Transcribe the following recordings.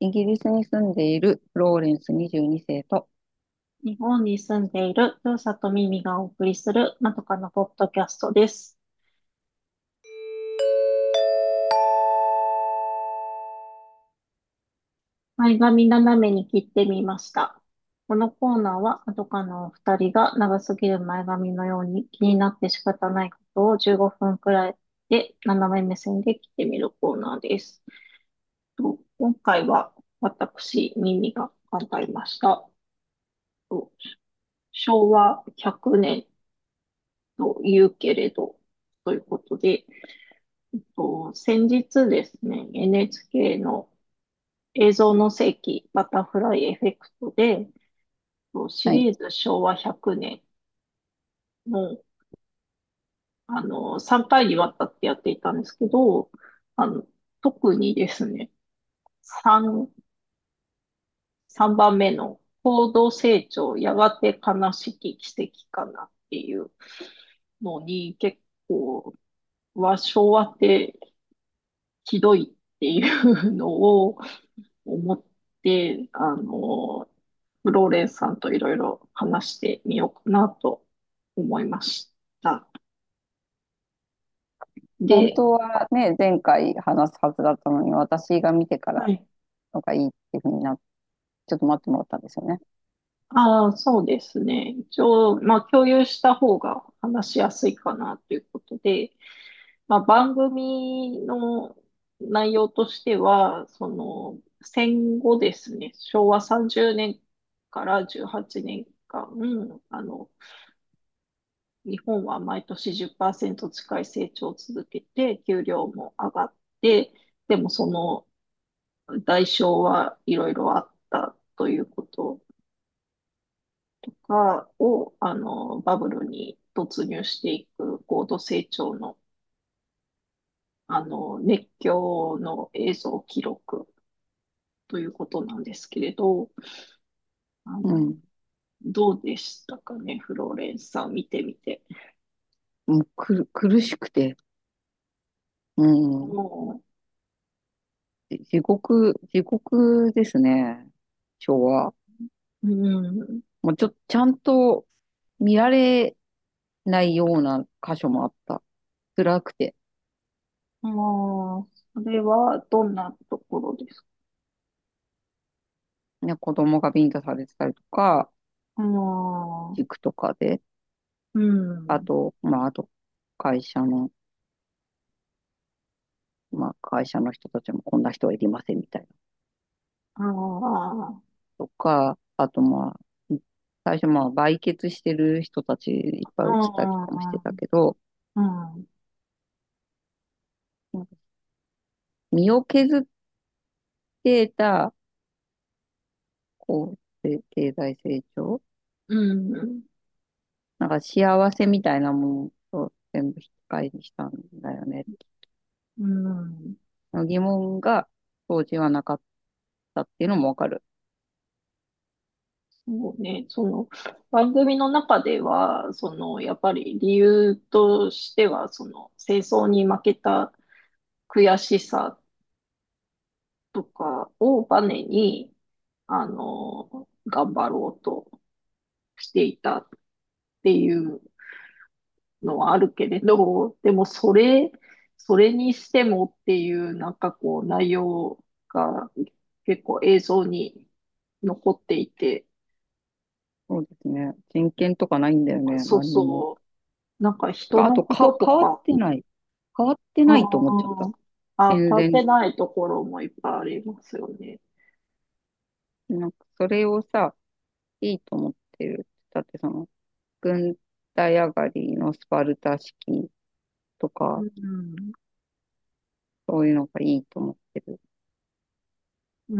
イギリスに住んでいるフローレンス22世と、 日本に住んでいるふうさとみみがお送りするまどかのポッドキャストです。前髪斜めに切ってみました。このコーナーはまどかのお二人が長すぎる前髪のように気になって仕方ないことを15分くらいで斜め目線で切ってみるコーナーです。今回は私、ミミが考えました。と昭和100年と言うけれど、ということで、先日ですね、NHK の映像の世紀バタフライエフェクトで、シはい。 リーズ昭和100年の、3回にわたってやっていたんですけど、あの、特にですね、3、3番目の高度成長、やがて悲しき奇跡かなっていうのに結構、昭和ってひどいっていうのを思って、フローレンスさんといろいろ話してみようかなと思いました。で、 本当はね、前回話すはずだったのに、私が見てからはい。 のがいいっていうふうにちょっと待ってもらったんですよね。 ああ、そうですね。一応、まあ、共有した方が話しやすいかなということで、まあ、番組の内容としては、戦後ですね、昭和30年から18年間、日本は毎年10%近い成長を続けて、給料も上がって、でもその代償はいろいろあったということとかを、バブルに突入していく高度成長の、熱狂の映像記録ということなんですけれど、あの、 うん。 どうでしたかね、フローレンスさん見てみて。 もう苦しくて、うん。 も地獄ですね。昭和。 う、うん、 もうちゃんと見られないような箇所もあった。辛くて。 まあ、それはどんなところですか？ ね、子供がビンタされてたりとか、 ああ、 塾とかで、 うん。 あと、会社の、会社の人たちもこんな人はいりませんみたいな。 ああ、 とか、最初売血してる人たちいっぱいあ映ったりとかもしてあ、 たけど、 うん。 なんか身を削ってた、経済成長うん。 なんか幸せみたいなものと全部引き換えにしたんだよね。 うん。 疑問が当時はなかったっていうのもわかる。 そうね、番組の中では、やっぱり理由としては、戦争に負けた悔しさとかをバネに、頑張ろうとしていたっていうのはあるけれど、でもそれにしてもっていう、なんかこう、内容が結構映像に残っていて、 そうですね。人権とかないんだよね。 そう何にも。 そう、なんか人あと、 のことと変わっか、 てない。変わってないと思っちゃった。 あ変わって全然。 ないところもいっぱいありますよね。 なんか、それをさ、いいと思ってる。だって軍隊上がりのスパルタ式とか、 うん、 そういうのがいいと思ってるうん、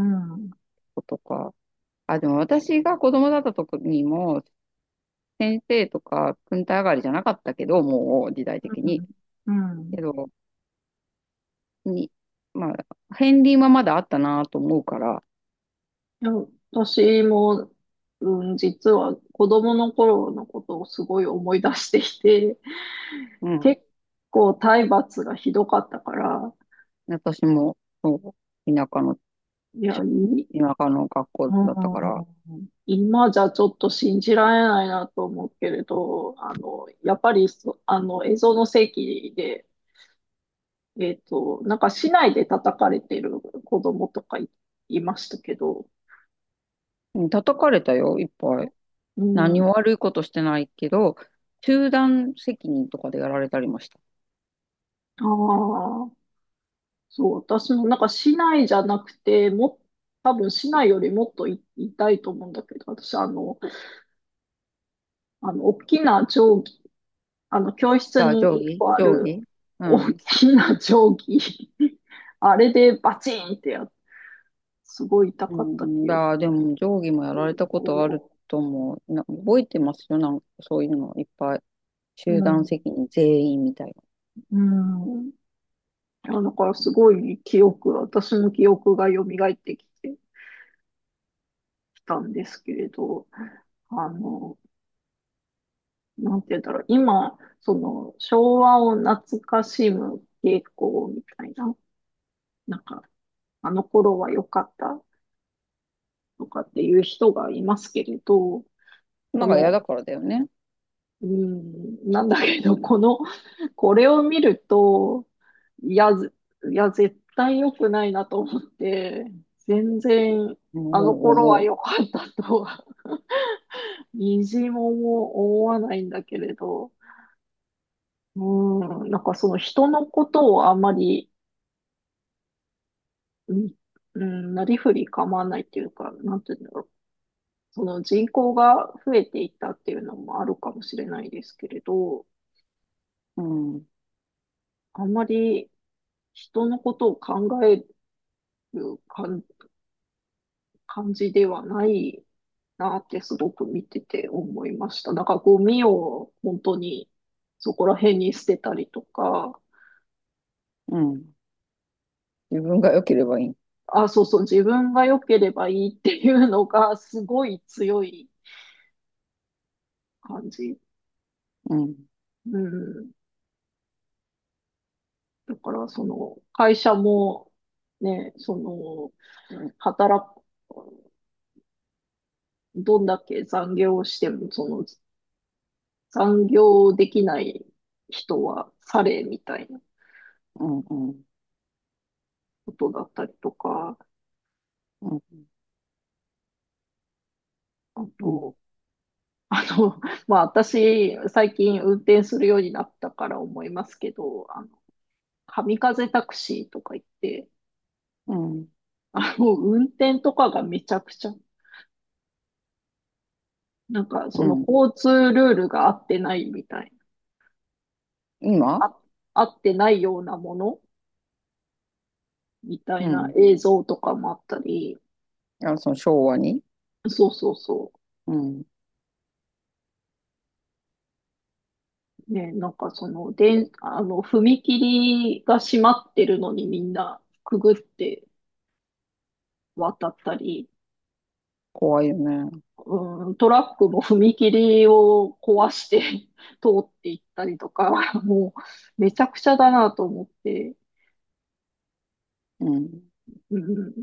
ことか。あ、でも私が子供だった時にも、先生とか軍隊上がりじゃなかったけど、もう時代的に。 うん、うん。 けど、に、まあ、片鱗はまだあったなと思うから、 いや私も、実は子供の頃のことをすごい思い出していて、 うん。 結構体罰がひどかったから、 私も、そう、田舎の、 いや、い田舎の学校だったから。 今じゃちょっと信じられないなと思うけれど、やっぱり映像の世紀で、なんか市内で叩かれてる子供とかいましたけど、 うん叩かれたよ、いっぱい。 うん、 何も悪いことしてないけど、集団責任とかでやられたりました。 ああ、そう、私もなんか市内じゃなくて、多分市内よりもっと痛いと思うんだけど、私大きな定規、教室あ、 に一定規個ある定規う大ん。 きな定規、あれでバチンってすごい痛かったうん、い記憶。 やー、でも定規もやられたことあると思う。覚えてますよ、なんかそういうのいっぱい。集団うん。 責任全員みたいな。 うん。だからすごい私の記憶が蘇ってきたんですけれど、あの、なんて言うんだろう、今、昭和を懐かしむ傾向みたいな、なんか、あの頃は良かったとかっていう人がいますけれど、その、 なんか嫌だからだよね。 なんだけど、これを見ると、いや、絶対良くないなと思って、全然、あの頃はも良かったとは、みじも思わないんだけれど、なんかその人のことをあまり、なりふり構わないっていうか、なんていうんだろう。その人口が増えていったっていうのもあるかもしれないですけれど、 う、うん、 あんまり人のことを考える感じではないなってすごく見てて思いました。なんかゴミを本当にそこら辺に捨てたりとか、 うん。自分が良ければいい。 そうそう、自分が良ければいいっていうのがすごい強い感じ。 うん、 うん。だから会社もね、働く、どんだけ残業をしても、残業できない人はされみたいなうん、うん、 ことだったりとか、 うん、 あうん、 と、まあ私、最近運転するようになったから思いますけど、神風タクシーとか言って、 うん、 運転とかがめちゃくちゃ、なんかそのうん。 交通ルールが合ってないみたい今な、合ってないようなものみたいなうん。 映像とかもあったり、 その昭和にそうそうそうん、 う。ね、なんか踏切が閉まってるのにみんなくぐって渡ったり、 怖いよね。 トラックも踏切を壊して通っていったりとか、もうめちゃくちゃだなと思って、 うん、 うん、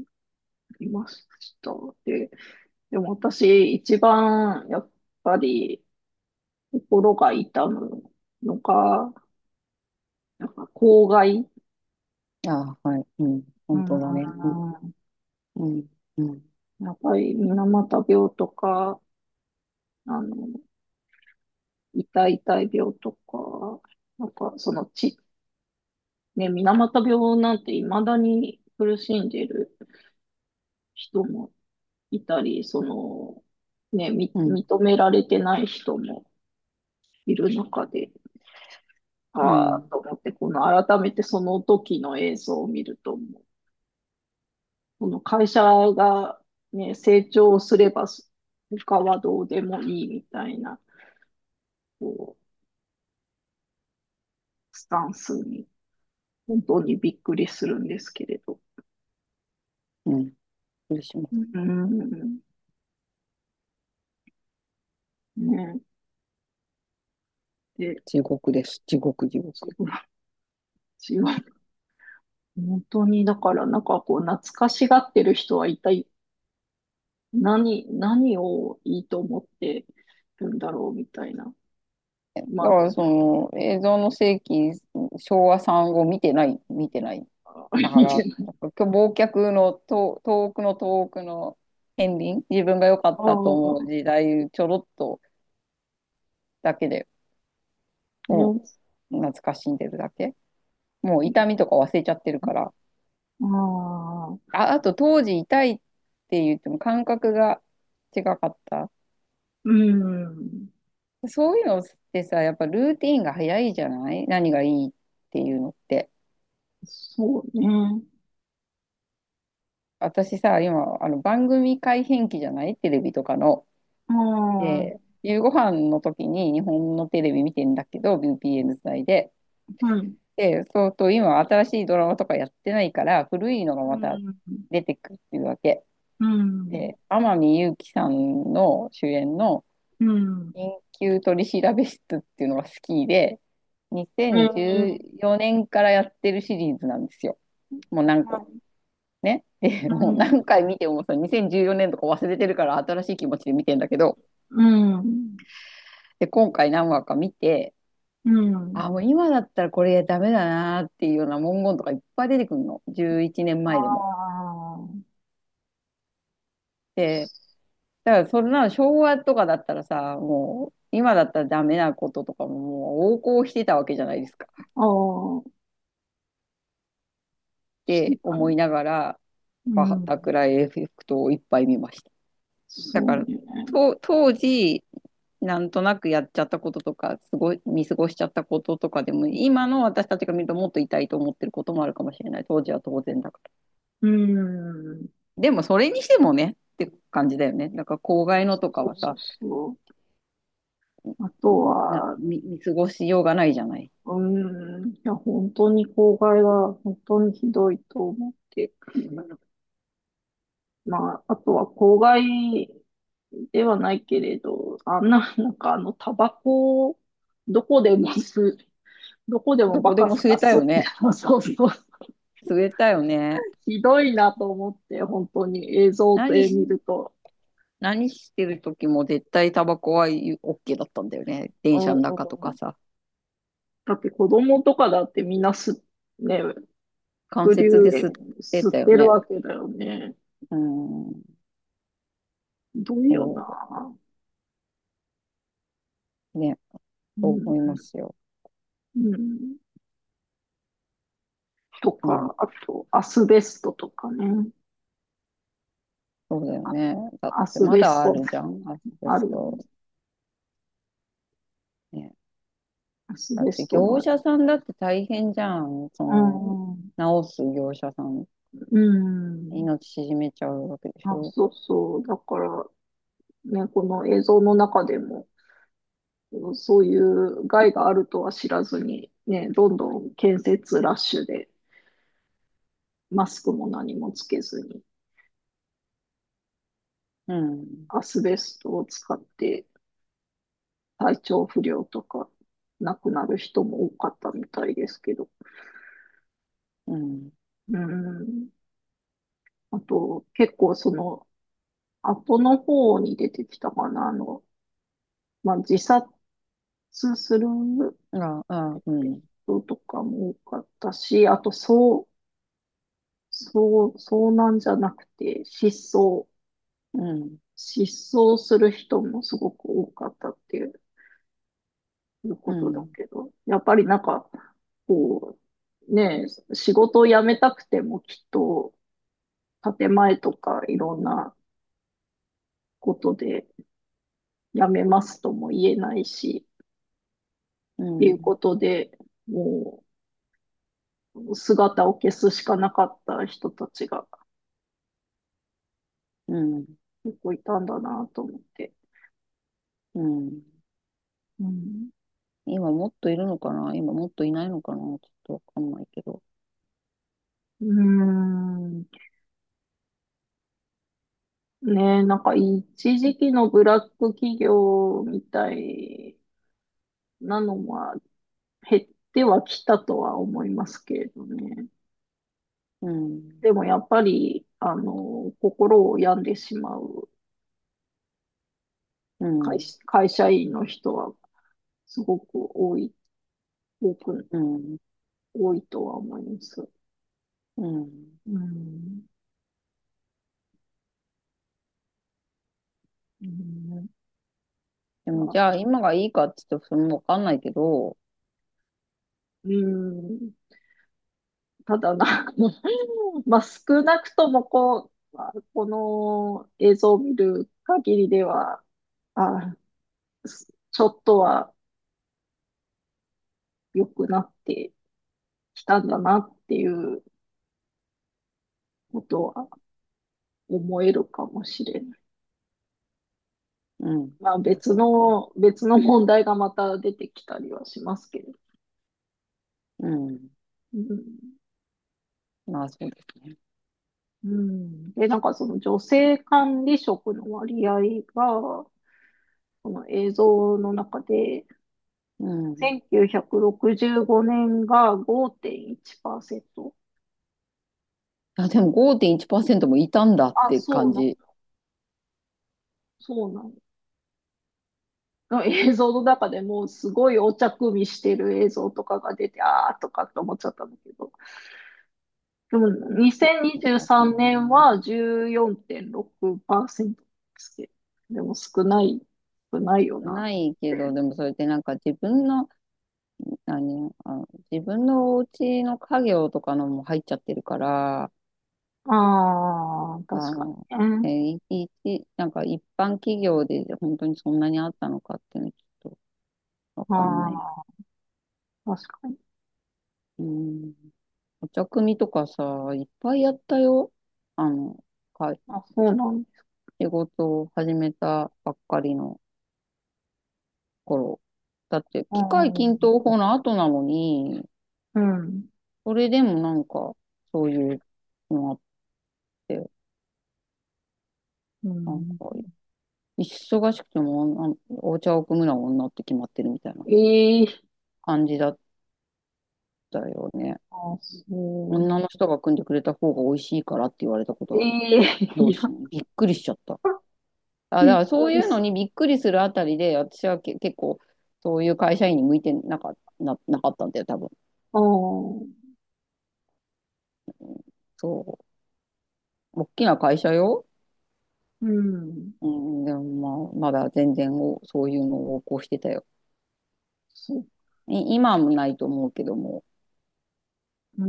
いました。でも私一番やっぱり心が痛むのが、なんか公害。 はい。うん。 う本当だね。うん、 ん、 うん、うん、 やっぱり水俣病とか、あの、痛い病とか、なんかね、水俣病なんて未だに苦しんでいる人もいたり、ね、 うん、 認められてない人もいる中で、 うん、 と思って、改めてその時の映像を見ると、もうこの会社がね、成長すれば他はどうでもいいみたいな、こう、スタンスに本当にびっくりするんですけれど。 うん。失礼しまうす。 ん、ね、で、 地獄です。地獄、地獄。 違う、違う。 本当に、だからなんかこう、懐かしがってる人は一体何をいいと思ってるんだろうみたいな。まあ、 だからその映像の世紀、昭和産後見てない。だから、 見てない。 忘却の遠くの片鱗、自分が良かあったと思うあ、 時代、ちょろっとだけでをね、 懐かしんでるだけ。もう痛みとか忘れちゃってるから。 ああ、 あと当時痛いって言っても感覚が違かった。 うん、 そういうのってさ、やっぱルーティンが早いじゃない？何がいいっていうのって。 そうね。 私さ、今、番組改編期じゃないテレビとかの。 ああ、 で、夕ご飯の時に日本のテレビ見てんだけど、VPN つないで。 うん、 で、そうと、今、新しいドラマとかやってないから、古いのがまたうん、 出てくるっていうわけ。 うん、 で、天海祐希さんの主演のうん、 緊急取調室っていうのが好きで、 うん、 2014年からやってるシリーズなんですよ。もう何個ね。で、 うもうん、 何回見てもさ、2014年とか忘れてるから新しい気持ちで見てんだけど、 うん、 で、今回何話か見て、 うん、 あ、もう今だったらこれダメだなっていうような文言とかいっぱい出てくるの。11年あ前でも。 あ、 で、だからそんな昭和とかだったらさ、もう今だったらダメなこととかももう横行してたわけじゃないですか。っああ、 て確かに。 思いながら、バうん、 タフライエフェクトをいっぱい見ました。だから、 そうね。 当時、なんとなくやっちゃったこととか、見過ごしちゃったこととかでも、今の私たちが見るともっと痛いと思ってることもあるかもしれない。当時は当然だから。 うん、 でも、それにしてもね、って感じだよね。だから、公害のとかそうそうはさ、 そう。あとは、 見過ごしようがないじゃない。 いや、本当に公害は本当にひどいと思って。まあ、あとは公害ではないけれど、なんかタバコをどこでもどこでもどこバカスでも吸えカ吸ってたよね。 るの、そうそう。 吸えたよね。 ひどいなと思って、本当に映像で何し、 見ると。 何してる時も絶対タバコは OK だったんだよね。 う電車の中とかん、 さ。 だって子供とかだってみんなね、 関副流煙節で吸って吸ったよね。 てるわけだよね。 うん。 ひどいよそな。 う。ね。 うん、 そう思いますよ。 うん。とか、 まあ、 あと、アスベストとかね。 そうだよね。だっアスてまだあベストるじゃん、アスベある。 スト。ね。 アスベだってストの、 業者さんだって大変じゃん。そうの、 ん、 直す業者さん。 うん。 命縮めちゃうわけでしょ。 そうそう。だから、ね、この映像の中でも、そういう害があるとは知らずに、ね、どんどん建設ラッシュで、マスクも何もつけずに、 うん。 アスベストを使って体調不良とか亡くなる人も多かったみたいですけど。 うん。 うん。あと、結構その、後の方に出てきたかな、まあ、自殺するうん。 人とかも多かったし、あと、遭難じゃなくて、 うん。 失踪する人もすごく多かったっていうことだうん。 けど、やっぱりなんか、こね、仕事を辞めたくてもきっと、建前とかいろんなことで辞めますとも言えないし、 うん。 っていうことで、もう姿を消すしかなかった人たちがうん。 結構いたんだなと思って。 うん。 うん。 今もっといるのかな？今もっといないのかな？ちょっとわかんないけど。 うーん。ねえ、なんか一時期のブラック企業みたいなのは減ってはきたとは思いますけれどね。 うん、 でもやっぱり、心を病んでしまううん、 会社員の人はすごく多く、 うん、 多いとは思います。 うん。 うん。うん、 でも、じゃあ、今がいいかって言ってそれもわかんないけど、 うん、ただまあ少なくともこの映像を見る限りでは、あ、ちょっとは良くなってきたんだなっていうことは思えるかもしれない。 うん。 まあそうね。 別の問題がまた出てきたりはしますけど。 うん。 うん。 まあ、そうですね。 うん。で、なんかその女性管理職の割合が、この映像の中で、 うん。 1965年が5.1%。 あ、でも5.1%もいたんだっあ、 て感じ。 そうなんの映像の中でもうすごいお茶組みしてる映像とかが出て、あーとかって思っちゃったんだけど。でも2023年は14.6%ですけど。でも少ないよな。 ないけど、でもそれってなんか自分の、自分のお家の家業とかのも入っちゃってるから、 ああ、確かあの、 にね。 なんか一般企業で本当にそんなにあったのかっていうのはちょっとわあかんない。 あ、確かに。 うん。お茶組みとかさ、いっぱいやったよ。あの、 あ、そうなんです。 仕事を始めたばっかりの頃。だって、 う機械均ん。 等法の後なのに、 うん。 それでもなんか、そういうのあって、 うなんか、 ん。 忙しくてもお茶を汲むのは女って決まってるみたいなええ、 感じだったよね。 あ、そ女の人が汲んでくれた方が美味しいからって言われたことう。 ある。 ええ、いや、 上司に。びっくりしちゃった。あ、だびっからそういうのくりす。 にびっくりするあたりで、私は結構、そういう会社員に向いてなかったんだよ、多分。 うん。 そう。大きな会社よ。 うん。 うん、でもまあ、まだ全然そういうのを横行してたよ。 そう。 今はないと思うけども、 うん。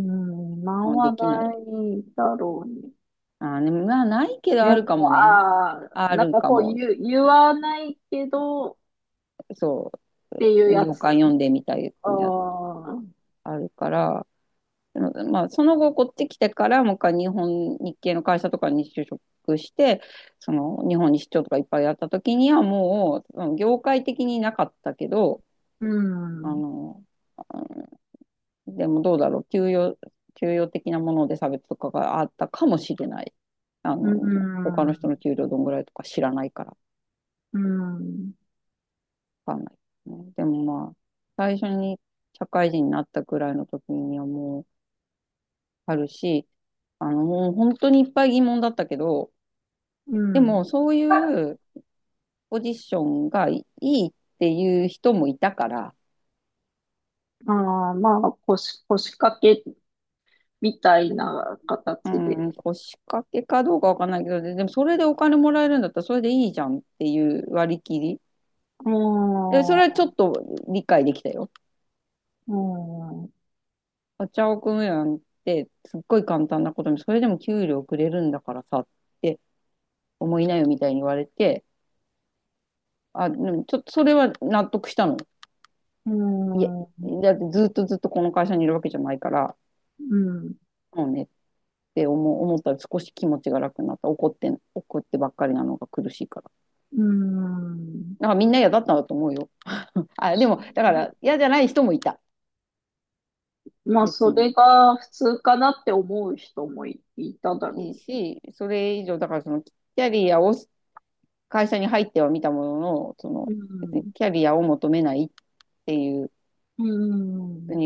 今まあ、 はできない。 ないだろうね。 でもまあ、ないけどあるかもでも、 ね。あなんかるかも。 言わないけどそっていうう。 やつ。 業界読んでみたいあやつあ、 あるから、でもまあ、その後こっち来てから、もう一回日系の会社とかに就職して、その日本に出張とかいっぱいやった時にはもう、業界的になかったけど、 うあん。 の、でもどうだろう、給与的なもので差別とかがあったかもしれない。 うん。 他の人の給料どんぐらいとか知らないから、 うん。 わかんないね。でもまあ、最初に社会人になったくらいの時にはもうあるし、もう本当にいっぱい疑問だったけど、 うん。 でもそういうポジションがいいっていう人もいたから、 ああ、まあ、腰掛けみたいなう形で。 腰掛けかどうかわかんないけど、でもそれでお金もらえるんだったらそれでいいじゃんっていう割り切り。 うで、それはちょん。 っと理解できたよ。 うん。 お茶を組むなんてすっごい簡単なことに、それでも給料くれるんだからさって思いなよみたいに言われて、でもちょっとそれは納得したの。 ういや、 ん。 だってずっとこの会社にいるわけじゃないから、 うん。 もうねって思ったら少し気持ちが楽になった。怒ってばっかりなのが苦しいから。 うん。 なんかみんな嫌だったんだと思うよ。でも、だから嫌じゃない人もいた。 まあ、 別に。 それが普通かなって思う人もいただろいいし、それ以上、だからそのキャリアを会社に入ってはみたものの、 う。うん。 別にキャリアを求めないっていう。 うん。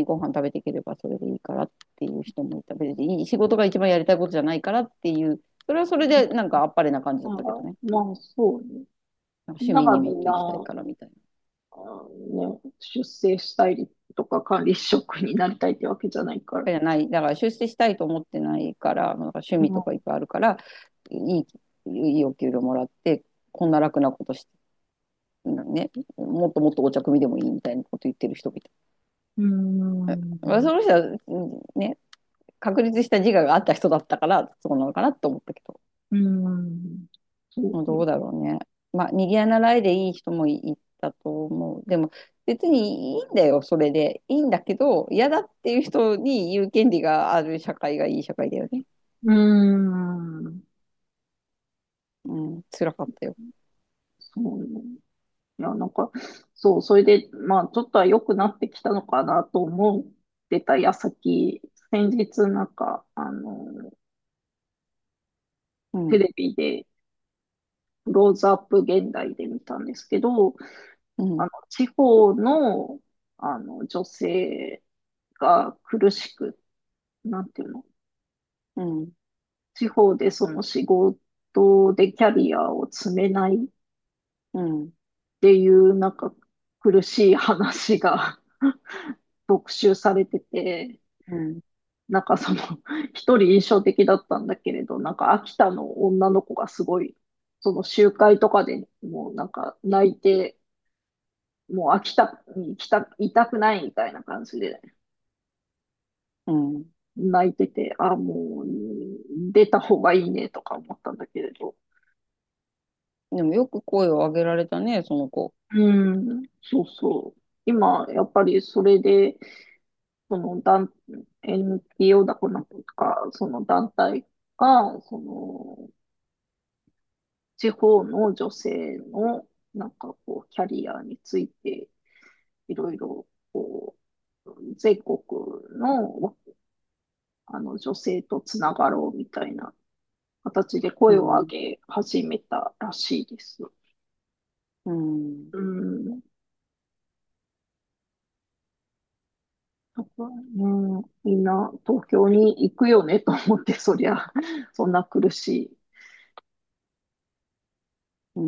普通にご飯食べていければそれでいいからっていう人もいた。別に仕事が一番やりたいことじゃないからっていう、それはそれでなんかあっぱれな感じだあったけどね。 まあ、そうね。 なんか趣味にだからみもっと行きたいんな、 からみたいな。 ね、出世したいとか管理職になりたいってわけじゃないから。 じゃない。だから出世したいと思ってないから、なんか趣うん。 味とかいっぱいあるから、いいお給料もらって、こんな楽なことして、ね、もっともっとお茶組でもいいみたいなこと言ってる人もいた。 うん。 まあその人は、ね、確立した自我があった人だったから、そうなのかなと思ったけど、 うん。そうね。 どうだろうね。まあ、逃げ習いでいい人もいたと思う。でも、別にいいんだよ、それで。いいんだけど、嫌だっていう人に言う権利がある社会がいい社会だよね。 うん。 うん、辛かったよ。 そうね。いや、なんか、そう、それで、まあ、ちょっとは良くなってきたのかなと思ってた矢先、先日、なんか、 うん、 テレビで、クローズアップ現代で見たんですけど、 うん、 地方の、女性が苦しく、なんていうの、 うん、 地方でその仕事でキャリアを積めないっうん、 ていう、なんか苦しい話が特集されてて、 うん、 なんかその、一人印象的だったんだけれど、なんか秋田の女の子がすごい、その集会とかでもうなんか泣いて、もう秋田にいたくないみたいな感じでうん。 泣いてて、あ、もう出た方がいいねとか思ったんだけれど。 でもよく声を上げられたね、その子。 うん、そうそう。今、やっぱりそれで、そのNPO だこなんか、その団体が、その、地方の女性の、なんかこう、キャリアについて、いろいろ、こう、全国の、女性とつながろうみたいな形で声を上うん、 げ始めたらしいです。 うん、 うん。だからね、みんな東京に行くよねと思って、そりゃ、そんな苦しいうん。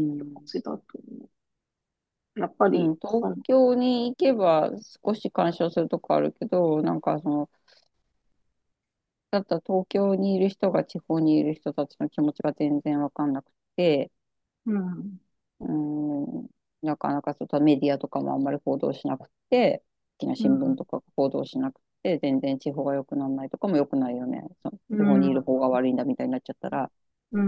気持ちだと思う。やっぱり、 うん、東京に行けば少し干渉するとこあるけど、なんかその、だったら東京にいる人が地方にいる人たちの気持ちが全然わかんなくて、 うん、 うん、なかなかちょっとメディアとかもあんまり報道しなくて、大きなうん、 新聞とか報道しなくて、全然地方が良くならないとかも良くないよね。その地方にいうん、 る方が悪いんだみたいになっちゃったら。 うん、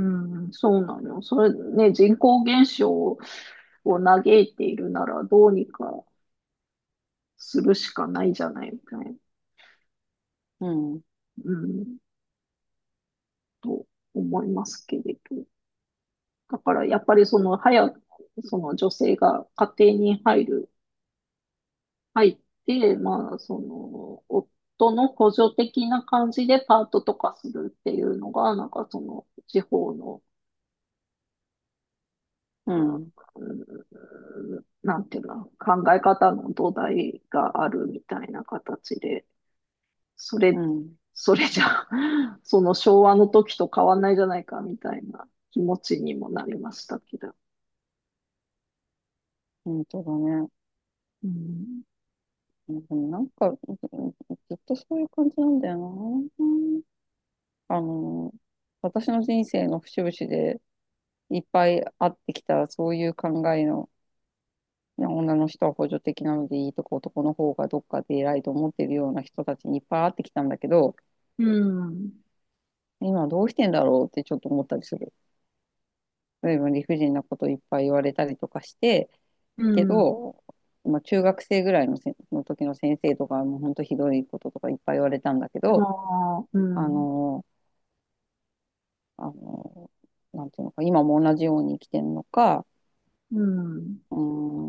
そうなの。それね、人口減少を嘆いているなら、どうにかするしかないじゃないみたいな。 うん、 うん、と思いますけれど。だからやっぱりその早くその女性が家庭に入って、まあその夫の補助的な感じでパートとかするっていうのが、なんかその地方の、 うん、 なんていうの、考え方の土台があるみたいな形で、それ、 うん。 それじゃ、その昭和の時と変わんないじゃないかみたいな気持ちにもなりましたけど。 本当だね。 うん、 でもなんか、ずっとそういう感じなんだよな。あの、私の人生の節々でいっぱいあってきた、そういう考えの、女の人は補助的なのでいいとか、男の方がどっかで偉いと思ってるような人たちにいっぱい会ってきたんだけど、 うん、 今どうしてんだろうってちょっと思ったりする。例えば理不尽なこといっぱい言われたりとかして、 うけん、 ど、まあ、中学生ぐらいの時の先生とかも本当ひどいこととかいっぱい言われたんだけあど、 あ、うあん、 の、あの、なんていうのか、今も同じように生きてるのか、 うん、 うん、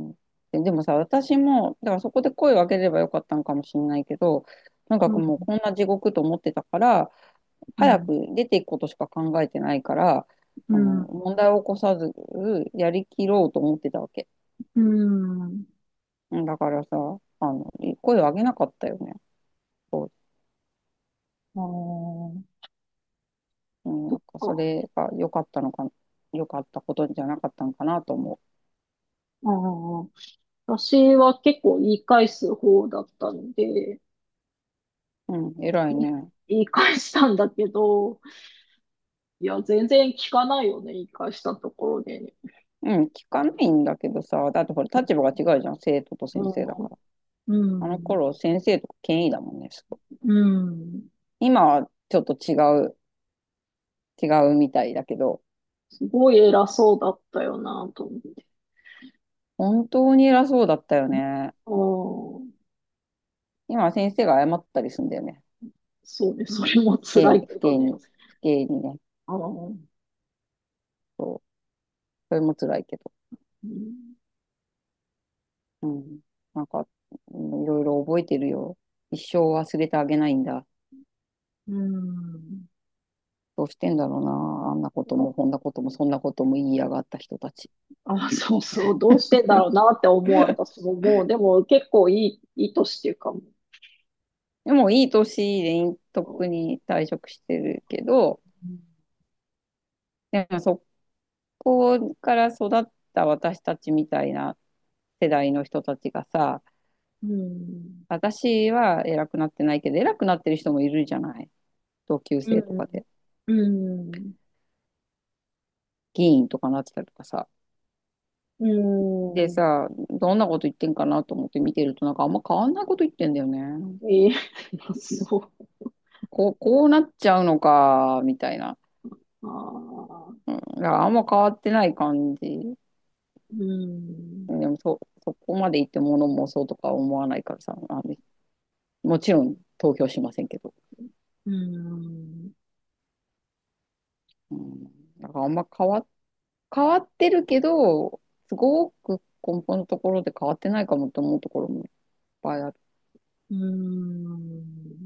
でもさ、私も、だからそこで声を上げればよかったのかもしれないけど、とにかうん、 くもうこんな地獄と思ってたから、 うん、 早く出ていくことしか考えてないから、 うん、 問題を起こさず、やりきろうと思ってたわけ。 うん、 だからさ、 声を上げなかったよね。そう、 あー、 うん、 そっそか。 れが良かったのか、良かったことじゃなかったのかなと思あー、私は結構言い返す方だったので、 う。うん、偉いいね。 言い返したんだけど、いや、全然聞かないよね、言い返したところでね。 うん、聞かないんだけどさ、だってほら、立場が違うじゃん、生徒と先生だから。 うあのん。 頃、先生とか権威だもんね、すごい。 うん。 今はちょっとう、違うみたいだけど、 すごい偉そうだったよな、と思って。 本当に偉そうだったよね。 ああ、 今は先生が謝ったりするんだよね。 そうね、それも辛いけどね。 不敬にね。 ああ、 そう。それも辛いけど。 うん。 うん。なんか、いろいろ覚えてるよ。一生忘れてあげないんだ。 うん。 どうしてんだろうな。あんなことも、こんなことも、そんなことも言いやがった人たち。 あ、そうそう、どうしてんだろうなって思う、私ももう、でも結構いい年っていうかもでもいい年でとっくに退職してるけど、でもそこから育った私たちみたいな世代の人たちがさ、 う。うん。 私は偉くなってないけど、偉くなってる人もいるじゃない。同級うん。 生とかで。 うん。 議員とかなってたりとかさ。 うん。 でさ、どんなこと言ってんかなと思って見てると、なんかあんま変わんないこと言ってんだよね。 ええ、そう。 こうなっちゃうのか、みたいな。 ああ。 うん。だからあんま変わってない感じ。 うん。 でもそこまで言って物申そうとか思わないからさ、もちろん投票しませんけど。 うん。 うん。だからあんま変わってるけど、すごく根本のところで変わってないかもと思うところもいっぱいある。 うん。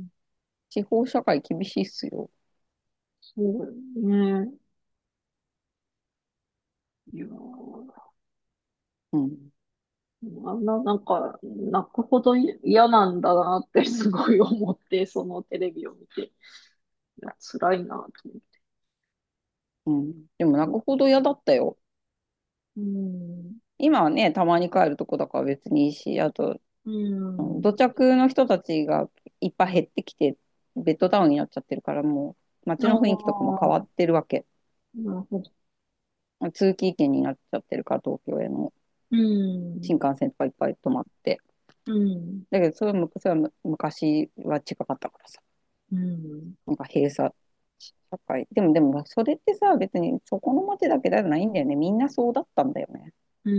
地方社会厳しいっすよ。 そうね。いやー、 うん。 なんか、泣くほど嫌なんだなってすごい思って、そのテレビを見て。いや、辛いなと思って。 うん。でも泣くほど嫌だったよ。 うん。 今はね、たまに帰るとこだから別にいいし、あと、 うん。 土着の人たちがいっぱい減ってきて、ベッドタウンになっちゃってるから、もう街あの雰囲気とかも変わっあ、 てるわけ。 なるほど。 通勤圏になっちゃってるから、東京へのうん。 新幹線とかいっぱい止まって。 うん。 だけど、それは昔は近かったからさ、 うん。 なんか閉鎖社会。でも、それってさ、別にそこの街だけじゃないんだよね。みんなそうだったんだよね。 うん。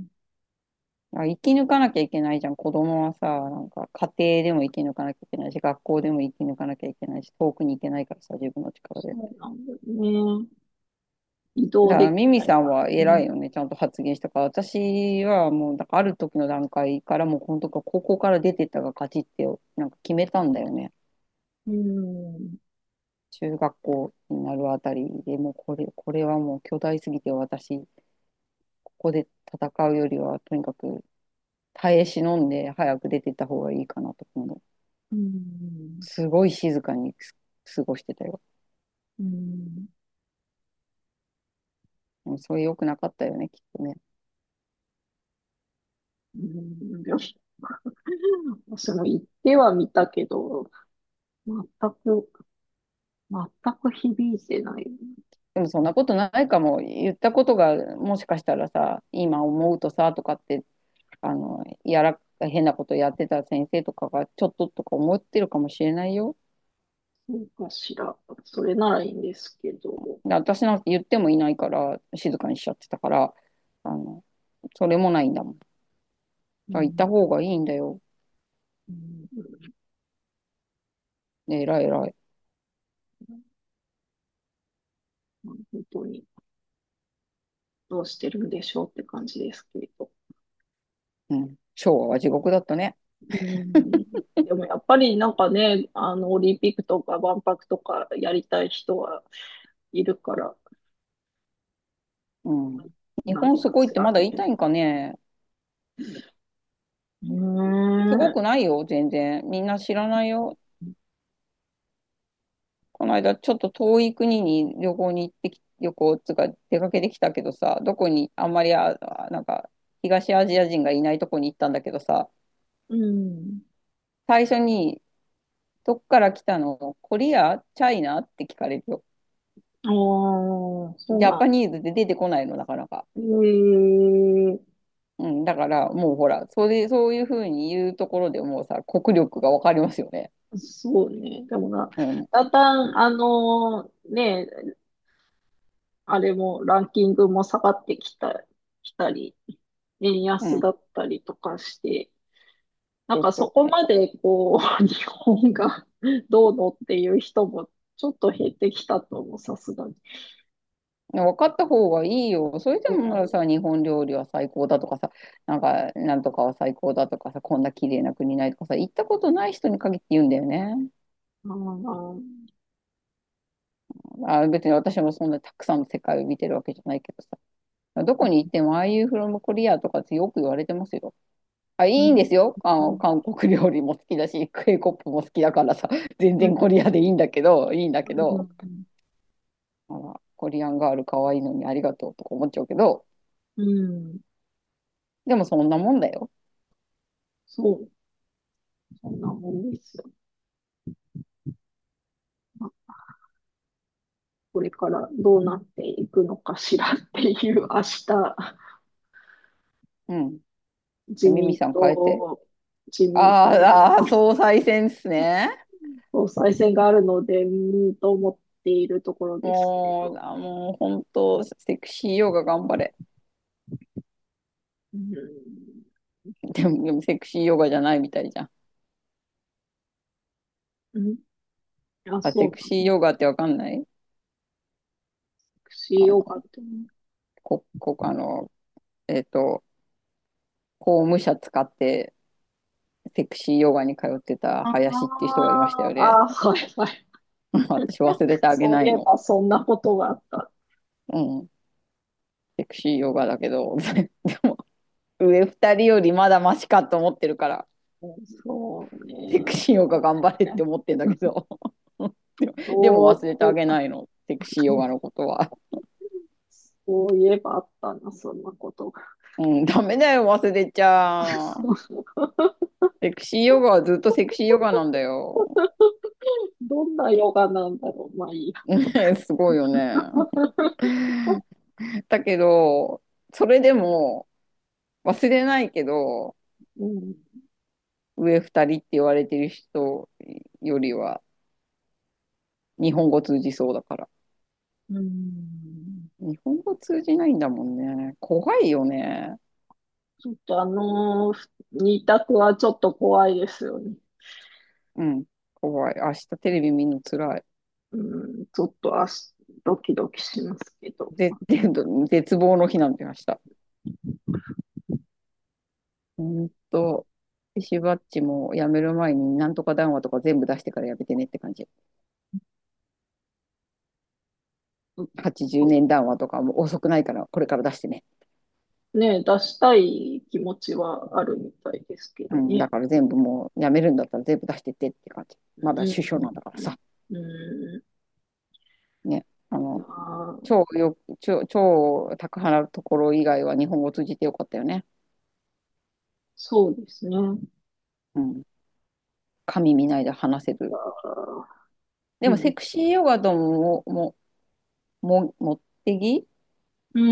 生き抜かなきゃいけないじゃん。子供はさ、なんか家庭でも生き抜かなきゃいけないし、学校でも生き抜かなきゃいけないし、遠くに行けないからさ、自分の力で。 そうなんだよね。移動でだから、 きないかミミさんはらね。 偉いよね。ちゃんと発言したから。私はもう、だからある時の段階からもう、本当か、高校から出てったが勝ちって、なんか決めたんだよね。 うん。 中学校になるあたりでもうこれはもう巨大すぎて私、ここで戦うよりは、とにかく耐え忍んで早く出てった方がいいかなと思う。 うん。 すごい静かに過ごしてたよ。 うん。 でもそれ良くなかったよね、きっとね。 うん。でも私も行ってはみたけど、全く、全く響いてない。 でもそんなことないかも。言ったことがもしかしたらさ、今思うとさ、とかって、変なことやってた先生とかがちょっととか思ってるかもしれないよ。 そうかしら。それならいいんですけど。 で私なんて言ってもいないから静かにしちゃってたから、あの、それもないんだもん。だから行ったうん。 方がいいんだよ。 うん。 ね、偉い偉い。 本当に、どうしてるんでしょうって感じですけれど。 うん。昭和は地獄だったね。 うん。でもやっぱりなんかね、オリンピックとか万博とかやりたい人はいるから、 うん。日なんとかし本すごいってなきゃいけない。 まだ言いたいんかね。 うーすごくね。 ないよ、全然。みんな知らないよ。この間、ちょっと遠い国に旅行に行って旅行つうか出かけてきたけどさ、どこにあんまりなんか、東アジア人がいないとこに行ったんだけどさ、 うん。 最初に、どっから来たのコリアチャイナって聞かれるよ。 ああ、そうなん。 ジャパニーズで出てこないの、なかなか。 ええ、 うん、だから、もうほら、そういうふうに言うところでもうさ、国力がわかりますよね。 そうね。でもな、 うん。 だんだん、ね、あれも、ランキングも下がってきたり、円うん。 安だったりとかして、なんかそそうそこまで、こう、日本がどうのっていう人もちょっと減ってきたと思う、さすがに。 う。分かった方がいいよ。それでうもまださ、日本料理は最高だとかさ、なんか、なんとかは最高だとかさ、こんな綺麗な国ないとかさ、行ったことない人に限って言うんだよね。 ん。 別に私もそんなたくさんの世界を見てるわけじゃないけどさ、どこに行ってもああいうフロムコリアとかってよく言われてますよ。いうん。 いんですよ。 うん。 韓国料理も好きだし、クエコップも好きだからさ、全然コリアでいいんだけど、 うん。 コリアンガール可愛いのにありがとうとか思っちゃうけど、 うん。 でもそんなもんだよ。 そう。そんなもんですよ。まあ、これからどうなっていくのかしらっていう明日、 うん。 自民ミミさん変えて。 党、自民党総裁選っすね。 総裁選があるので、と思っているところですけど。 もう本当、セクシーヨガ頑張れ。 うん。 でもセクシーヨガじゃないみたいじゃん。 うん。あ、 セそうなの。 クシーヨガってわかんない？ しようかあの、 ってね。 こ、こ、あの、えっと、公務車使ってセクシーヨガに通ってたあ林っていう人がいましたよね。 はいはい。 私忘れてあげそういえないの。 ばそんなことがあった。 うん。セクシーヨガだけど、でも上二人よりまだマシかと思ってるから、 そうセクね。 シーヨガ頑張れって思ってんだけど。でも忘れてあそう、 げないの。セクシーヨガのことは。 そういえばあったな、そんなことが。 うん、ダメだよ、忘れちゃう。セクシーヨガはずっとセクシーヨガなんだよ。 どんなヨガなんだろう。まあいいや。 ねすごいよね。だけど、それでも忘れないけど、 うん。 上二人って言われてる人よりは日本語通じそうだから。 うん。 日本語通じないんだもんね。怖いよね。 ちょっと二択はちょっと怖いですよね。 うん。怖い。明日テレビ見るの辛い。 うん、ちょっとドキドキしますけど。 絶望の日なんて明日。石バッジも辞める前になんとか談話とか全部出してからやめてねって感じ。80年談話とかも遅くないからこれから出してね。 ね、出したい気持ちはあるみたいですけうん、だどね。 から全部もう辞めるんだったら全部出してってって感じ。まだうん、 首相なんだからさ。 うん、 ね。 まあ、 超高原ところ以外は日本語通じてよかったよね。 そうですね。 うん。神見ないで話せる。 あでもセうん、 クシーヨガと持ってきうん、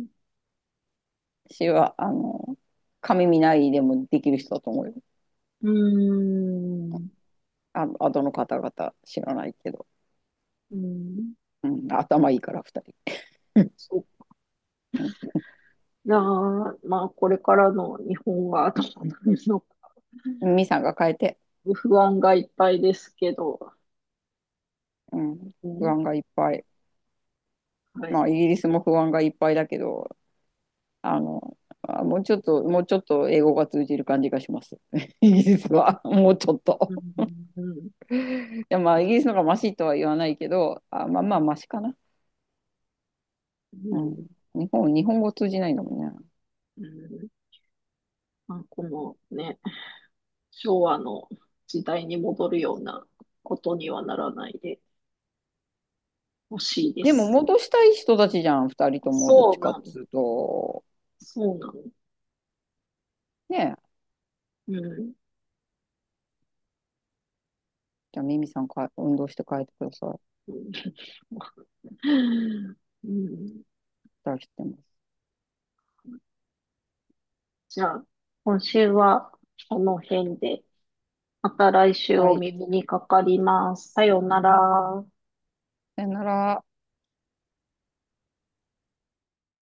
私は、神見ないでもできる人だと思うよ。 うん、 どの方々知らないけど。 うん、 うん、頭いいから二人。 そう。 うん、 いやー、まあ、これからの日本がどうなるのか、 ミさんが変えて、 不安がいっぱいですけど、 うん、 うん、 不安がいっぱい。 はい。 まあ、イギリスも不安がいっぱいだけど、もうちょっと英語が通じる感じがします。イギリスは、もうちょっと。 うん、うん、 まあ、イギリスの方がマシとは言わないけど、まあまあ、マシかな。うん。 うん、 日本語通じないんだもんね。 うん、まあ、このね、 昭和の時代に戻るようなことにはならないでほしいででもす。 戻したい人たちじゃん、二人ともどっちそうなの。 かっつうと。 そうなの。 ねえ。 うん。 じゃあ、ミミさん運動して帰ってください。 うん。 出してます。 じゃあ、今週はこの辺で、また来週おはい。 耳にかかります。さようなら。 さよなら。